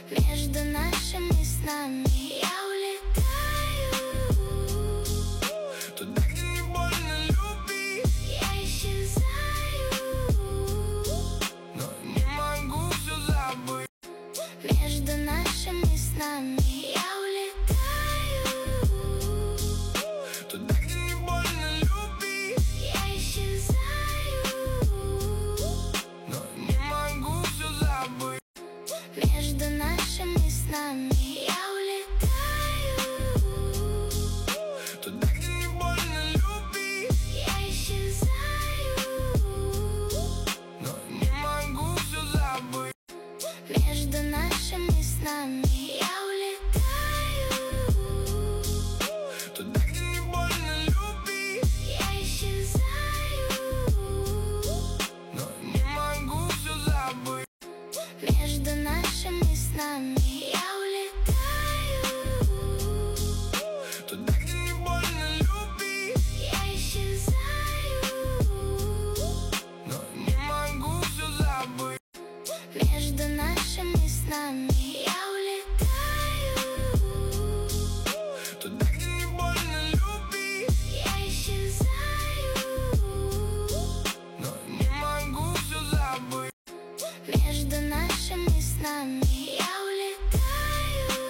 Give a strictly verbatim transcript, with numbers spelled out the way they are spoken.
Между нашими снами я улетаю туда, где не больно любить. Я исчезаю, но не могу все забыть. между нашими снами я улетаю туда, где не больно любить. Я исчезаю, но не могу все забыть. между нашими снами я улетаю туда, где не больно любить. Я исчезаю, но не могу все забыть. между нашими снами я улетаю туда, где не больно любить. Я исчезаю, но не могу все забыть. между нашими снами